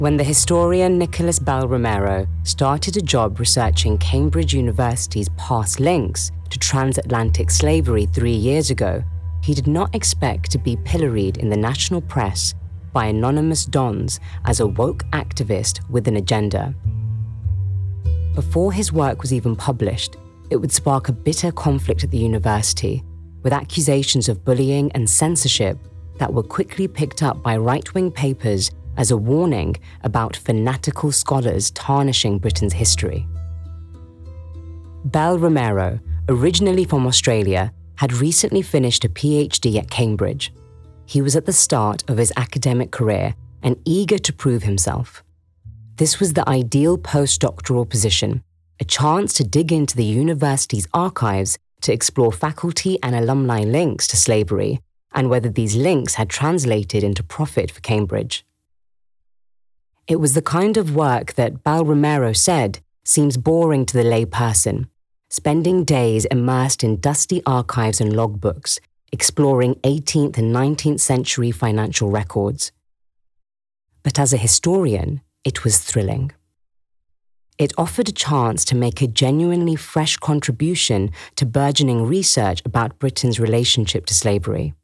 When the historian Nicholas Bell Romero started a job researching Cambridge University's past links to transatlantic slavery 3 years ago, he did not expect to be pilloried in the national press by anonymous dons as a woke activist with an agenda. Before his work was even published, it would spark a bitter conflict at the university, with accusations of bullying and censorship that were quickly picked up by right-wing papers as a warning about fanatical scholars tarnishing Britain's history. Bell Romero, originally from Australia, had recently finished a PhD at Cambridge. He was at the start of his academic career and eager to prove himself. This was the ideal postdoctoral position, a chance to dig into the university's archives to explore faculty and alumni links to slavery and whether these links had translated into profit for Cambridge. It was the kind of work that Bell Romero said seems boring to the lay person, spending days immersed in dusty archives and logbooks, exploring 18th and 19th century financial records. But as a historian, it was thrilling. It offered a chance to make a genuinely fresh contribution to burgeoning research about Britain's relationship to slavery.